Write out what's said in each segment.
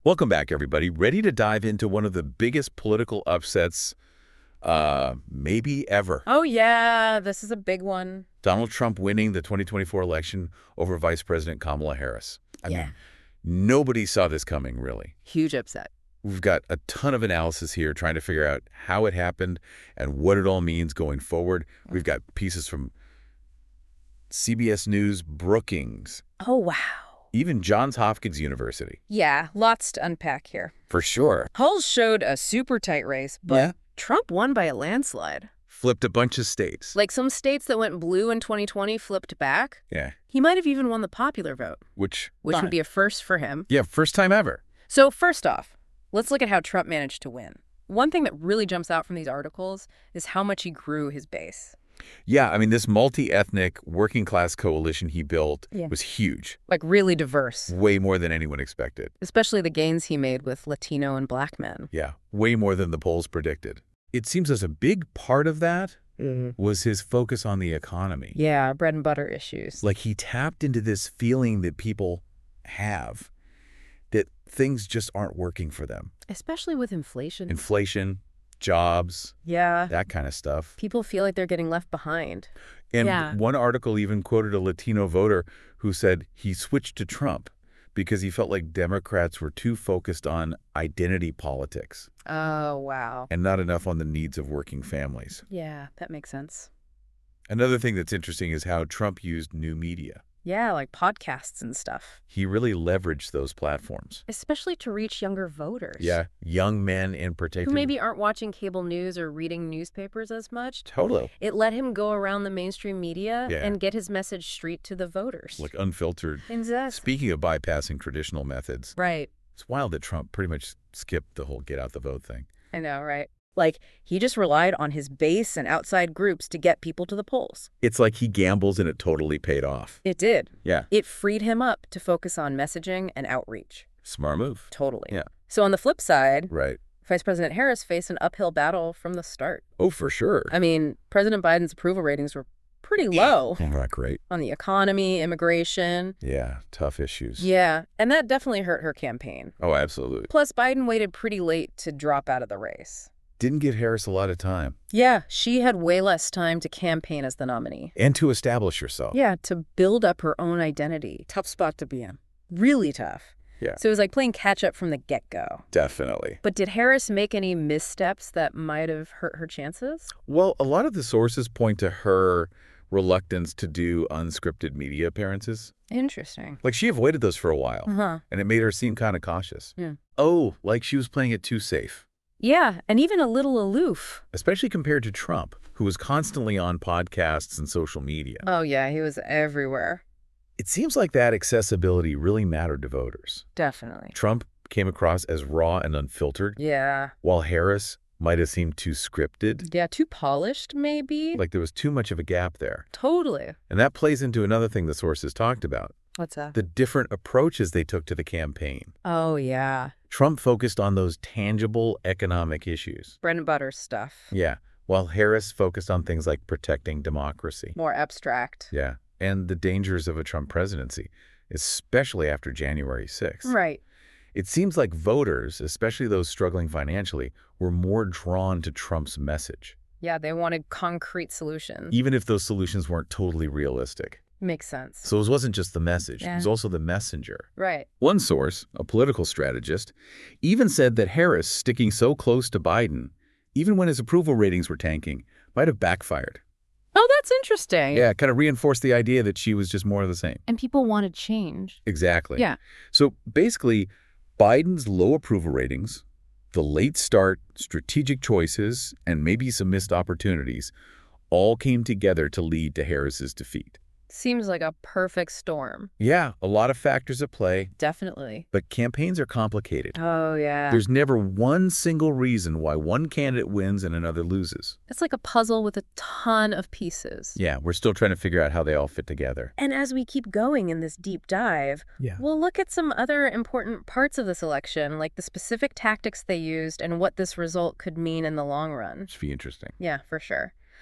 Welcome back, everybody. Ready to dive into one of the biggest political upsets maybe ever. Oh, yeah, this is a big one. Donald Trump winning the 2024 election over Vice President Kamala Harris. I Yeah. mean, nobody saw this coming, really. Huge upset. We've got a ton of analysis here trying to figure out how it happened and what it all means going forward. We've got pieces from CBS News, Brookings, Oh, wow. even Johns Hopkins University. Yeah, lots to unpack here. For sure. Polls showed a super tight race, but Trump won by a landslide. Flipped a bunch of states. Like some states that went blue in 2020 flipped back. Yeah. He might have even won the popular vote, Which would be a first for him. Yeah, first time ever. So first off, let's look at how Trump managed to win. One thing that really jumps out from these articles is how much he grew his base. Yeah, I mean, this multi-ethnic working-class coalition he built was huge. Like really diverse, Way more than anyone expected. especially the gains he made with Latino and Black men. Yeah, way more than the polls predicted. It seems as a big part of that was his focus on the economy. Yeah, bread and butter issues. Like he tapped into this feeling that people have that things just aren't working for them. Especially with inflation. Inflation, jobs, Yeah. that kind of stuff. People feel like they're getting left behind. And Yeah. one article even quoted a Latino voter who said he switched to Trump because he felt like Democrats were too focused on identity politics Oh, wow. and not enough on the needs of working families. Yeah, that makes sense. Another thing that's interesting is how Trump used new media. Yeah, like podcasts and stuff. He really leveraged those platforms. Especially to reach younger voters. Yeah, young men in Who particular. maybe aren't watching cable news or reading newspapers as much. Totally. It let him go around the mainstream media Yeah. and get his message straight to the voters. Like unfiltered. Exactly. Speaking of bypassing traditional methods, Right. it's wild that Trump pretty much skipped the whole get out the vote thing. I know, right? Like, he just relied on his base and outside groups to get people to the polls. It's like he gambles and it totally paid off. It did. Yeah, It freed him up to focus on messaging and outreach. smart move. Totally. Yeah. So on the flip side, Right. Vice President Harris faced an uphill battle from the start. Oh, for sure. I mean, President Biden's approval ratings were pretty low Not great. on the economy, immigration. Yeah, tough issues. Yeah, and that definitely hurt her campaign. Oh, absolutely. Plus, Biden waited pretty late to drop out of the race. Didn't give Harris a lot of time. Yeah, she had way less time to campaign as the nominee. And to establish herself. Yeah, to build up her own identity. Tough spot to be in. Really tough. Yeah. So it was like playing catch up from the get-go. Definitely. But did Harris make any missteps that might have hurt her chances? Well, a lot of the sources point to her reluctance to do unscripted media appearances. Interesting. Like she avoided those for a while, Uh-huh. and it made her seem kind of cautious. Yeah. Oh, like she was playing it too safe. Yeah, and even a little aloof. Especially compared to Trump, who was constantly on podcasts and social media. Oh, yeah, he was everywhere. It seems like that accessibility really mattered to voters. Definitely. Trump came across as raw and unfiltered, Yeah. while Harris might have seemed too scripted, Yeah, too polished, maybe? like there was too much of a gap there. Totally. And that plays into another thing the sources talked about, What's that? the different approaches they took to the campaign. Oh, yeah. Trump focused on those tangible economic issues. Bread and butter stuff. Yeah, while Harris focused on things like protecting democracy. More abstract. Yeah, and the dangers of a Trump presidency, especially after January 6th. Right. It seems like voters, especially those struggling financially, were more drawn to Trump's message, Yeah, they wanted concrete solutions. even if those solutions weren't totally realistic. Makes sense. So it wasn't just the message, it Yeah. was also the messenger. Right. One source, a political strategist, even said that Harris sticking so close to Biden, even when his approval ratings were tanking, might have backfired. Oh, that's interesting. Yeah, kind of reinforced the idea that she was just more of the same. And people wanted change. Exactly. Yeah. So basically, Biden's low approval ratings, the late start, strategic choices, and maybe some missed opportunities all came together to lead to Harris's defeat. Seems like a perfect storm. Yeah, a lot of factors at play, Definitely. but campaigns are complicated. Oh, yeah. There's never one single reason why one candidate wins and another loses. It's like a puzzle with a ton of pieces. Yeah, we're still trying to figure out how they all fit together. And as we keep going in this deep dive, Yeah. we'll look at some other important parts of this election, like the specific tactics they used and what this result could mean in the long run. Should be interesting. Yeah, for sure.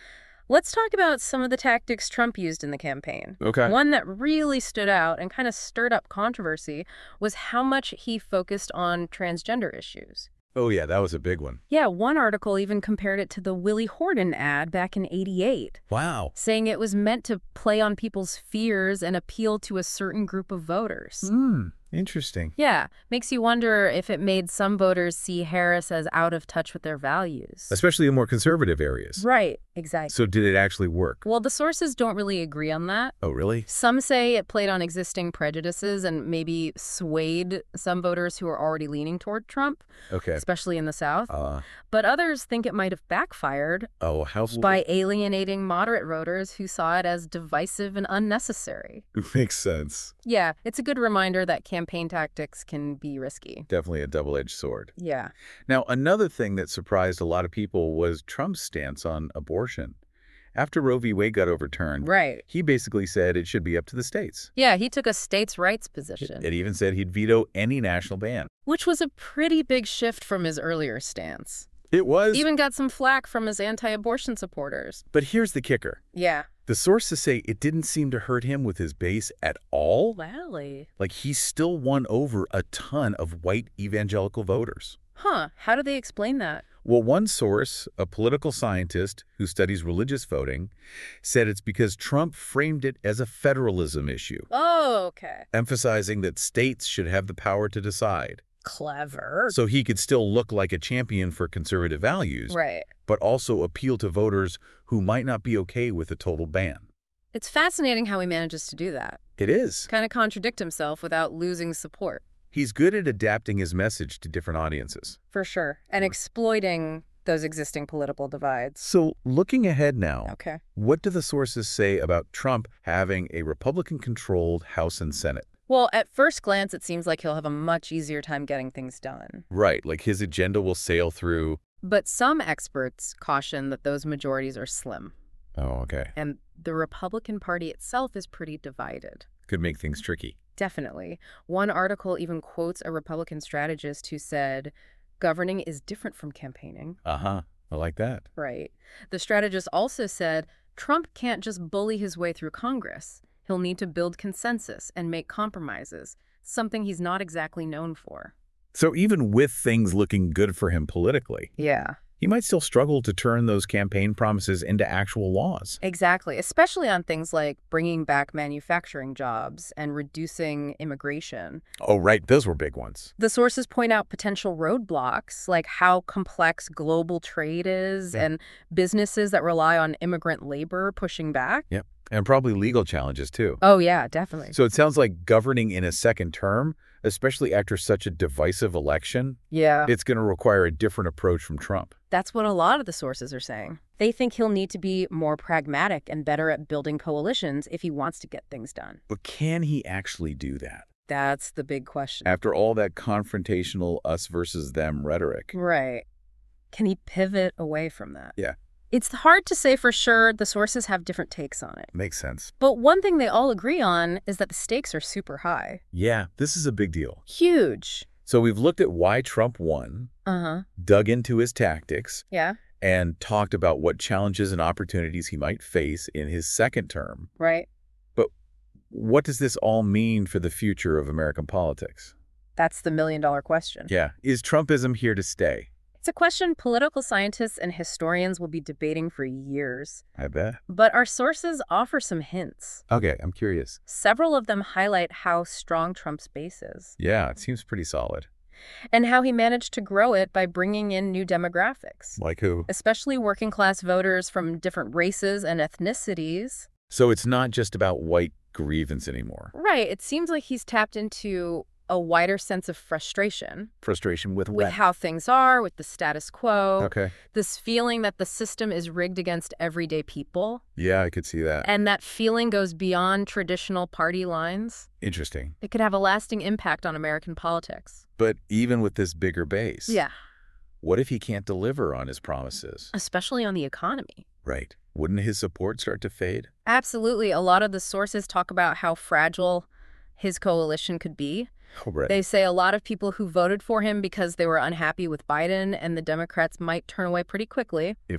Let's talk about some of the tactics Trump used in the campaign. Okay. One that really stood out and kind of stirred up controversy was how much he focused on transgender issues. Oh, yeah, that was a big one. Yeah, one article even compared it to the Willie Horton ad back in '88, Wow. saying it was meant to play on people's fears and appeal to a certain group of voters. Interesting. Yeah, makes you wonder if it made some voters see Harris as out of touch with their values. Especially in more conservative areas. Right, exactly. So did it actually work? Well, the sources don't really agree on that. Oh, really? Some say it played on existing prejudices and maybe swayed some voters who are already leaning toward Trump, Okay. especially in the South. Uh, But others think it might have backfired oh, how... by alienating moderate voters who saw it as divisive and unnecessary. Makes sense. Yeah, it's a good reminder that campaign tactics can be risky. Definitely a double-edged sword. Yeah. Now, another thing that surprised a lot of people was Trump's stance on abortion. After Roe v. Wade got overturned, Right. he basically said it should be up to the states. Yeah, he took a states' rights position, It even said he'd veto any national ban. which was a pretty big shift from his earlier stance. It was. Even got some flack from his anti-abortion supporters. But here's the kicker. Yeah. The sources say it didn't seem to hurt him with his base at all. Really? Like, he still won over a ton of white evangelical voters. Huh. How do they explain that? Well, one source, a political scientist who studies religious voting, said it's because Trump framed it as a federalism issue, Oh, okay. emphasizing that states should have the power to decide. Clever. So he could still look like a champion for conservative values, Right. but also appeal to voters who might not be okay with a total ban. It's fascinating how he manages to do that. It is. Kind of contradict himself without losing support. He's good at adapting his message to different audiences. For sure. And exploiting those existing political divides. So looking ahead now, Okay. what do the sources say about Trump having a Republican-controlled House and Senate? Well, at first glance, it seems like he'll have a much easier time getting things done. Right, like his agenda will sail through. But some experts caution that those majorities are slim. Oh, okay. And the Republican Party itself is pretty divided. Could make things tricky. Definitely. One article even quotes a Republican strategist who said, governing is different from campaigning. Uh-huh. I like that. Right. The strategist also said, Trump can't just bully his way through Congress. He'll need to build consensus and make compromises, something he's not exactly known for. So even with things looking good for him politically, Yeah. he might still struggle to turn those campaign promises into actual laws. Exactly, especially on things like bringing back manufacturing jobs and reducing immigration. Oh, right. Those were big ones. The sources point out potential roadblocks, like how complex global trade is and businesses that rely on immigrant labor pushing back. Yep. And probably legal challenges, too. Oh, yeah, definitely. So it sounds like governing in a second term, especially after such a divisive election, Yeah, it's going to require a different approach from Trump. that's what a lot of the sources are saying. They think he'll need to be more pragmatic and better at building coalitions if he wants to get things done. But can he actually do that? That's the big question. After all that confrontational us versus them rhetoric. Right. Can he pivot away from that? Yeah. It's hard to say for sure. The sources have different takes on it. Makes sense. But one thing they all agree on is that the stakes are super high. Yeah, this is a big deal. Huge. So we've looked at why Trump won, Uh-huh. dug into his tactics, Yeah. and talked about what challenges and opportunities he might face in his second term. Right. But what does this all mean for the future of American politics? That's the million-dollar question. Yeah, is Trumpism here to stay? It's a question political scientists and historians will be debating for years. I bet. But our sources offer some hints. Okay, I'm curious. Several of them highlight how strong Trump's base is Yeah, it seems pretty solid. and how he managed to grow it by bringing in new demographics, Like who? especially working-class voters from different races and ethnicities. So it's not just about white grievance anymore. Right. It seems like he's tapped into a wider sense of frustration Frustration with with what? how things are, with the status quo, Okay. this feeling that the system is rigged against everyday people. Yeah, I could see that. And that feeling goes beyond traditional party lines. Interesting. It could have a lasting impact on American politics. But even with this bigger base, Yeah, what if he can't deliver on his promises? especially on the economy. Right. Wouldn't his support start to fade? Absolutely. A lot of the sources talk about how fragile his coalition could be. Oh, right. They say a lot of people who voted for him because they were unhappy with Biden and the Democrats might turn away pretty quickly. If what?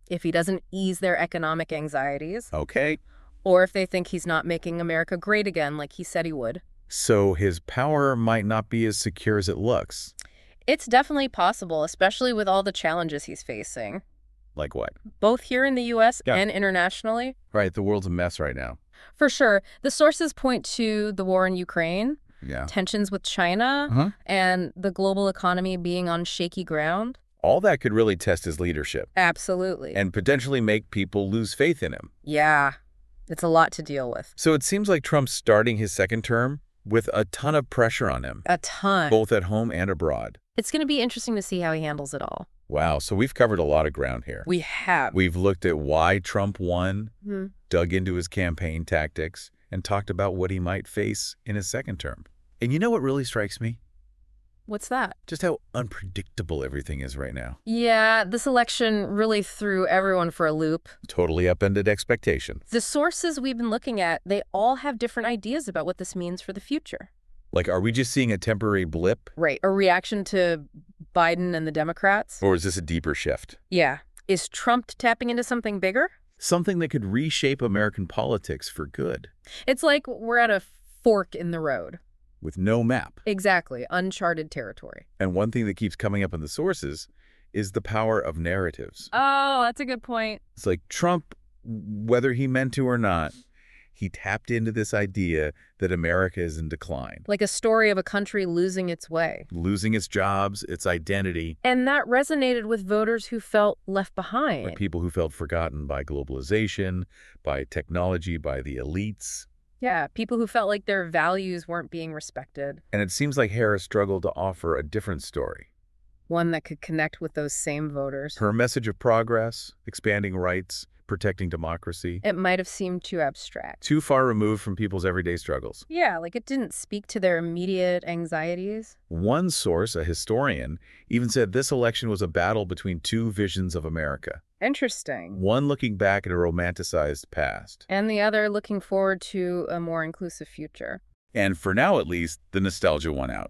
if he doesn't ease their economic anxieties, Okay. or if they think he's not making America great again like he said he would. So his power might not be as secure as it looks. It's definitely possible, especially with all the challenges he's facing, Like what? both here in the U.S. Yeah. and internationally. Right, the world's a mess right now. For sure. The sources point to the war in Ukraine, Yeah. tensions with China, Uh-huh. and the global economy being on shaky ground. All that could really test his leadership Absolutely. and potentially make people lose faith in him. Yeah, it's a lot to deal with. So it seems like Trump's starting his second term with a ton of pressure on him, A ton. both at home and abroad. It's going to be interesting to see how he handles it all. Wow, so we've covered a lot of ground here. We have. We've looked at why Trump won, Mhm. dug into his campaign tactics, and talked about what he might face in his second term. And you know what really strikes me? What's that? Just how unpredictable everything is right now. Yeah, this election really threw everyone for a loop. Totally upended expectations. The sources we've been looking at, they all have different ideas about what this means for the future. Like, are we just seeing a temporary blip? Right. A reaction to Biden and the Democrats? Or is this a deeper shift? Yeah. Is Trump tapping into something bigger? Something that could reshape American politics for good, It's like we're at a fork in the road. with no map. Exactly. Uncharted territory. And one thing that keeps coming up in the sources is the power of narratives. Oh, that's a good point. It's like Trump, whether he meant to or not, he tapped into this idea that America is in decline, Like a story of a country losing its way. losing its jobs, its identity, And that resonated with voters who felt left behind. by people who felt forgotten by globalization, by technology, by the elites. Yeah, people who felt like their values weren't being respected. And it seems like Harris struggled to offer a different story. One that could connect with those same voters. Her message of progress, expanding rights, protecting democracy, It might have seemed too abstract. too far removed from people's everyday struggles. Yeah, like it didn't speak to their immediate anxieties. One source, a historian, even said this election was a battle between two visions of America. Interesting. One looking back at a romanticized past. And the other looking forward to a more inclusive future. And for now, at least, the nostalgia won out.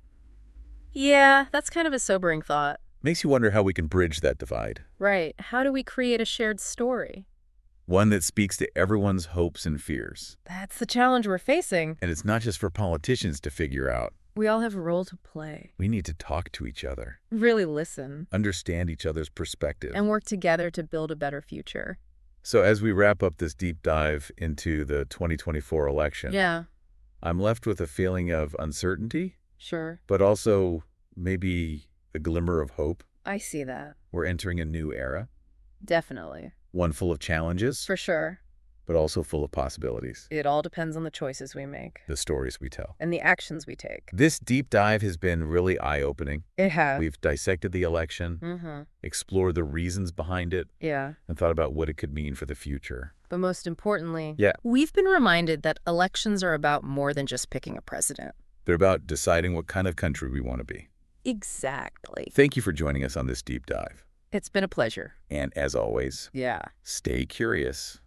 Yeah, that's kind of a sobering thought. Makes you wonder how we can bridge that divide. Right. How do we create a shared story? One that speaks to everyone's hopes and fears. That's the challenge we're facing. And it's not just for politicians to figure out. We all have a role to play. We need to talk to each other, Really listen. understand each other's perspective. And work together to build a better future. So as we wrap up this deep dive into the 2024 election, Yeah, I'm left with a feeling of uncertainty, sure. but also maybe a glimmer of hope. I see that. We're entering a new era, Definitely. one full of challenges, For sure. but also full of possibilities, It all depends on the choices we make the stories we tell. and the actions we take. This deep dive has been really eye-opening. It has. We've dissected the election, Mm-hmm. explored the reasons behind it, Yeah. and thought about what it could mean for the future. But most importantly, Yeah. we've been reminded that elections are about more than just picking a president. They're about deciding what kind of country we want to be. Exactly. Thank you for joining us on this deep dive. It's been a pleasure. And as always, Yeah. stay curious.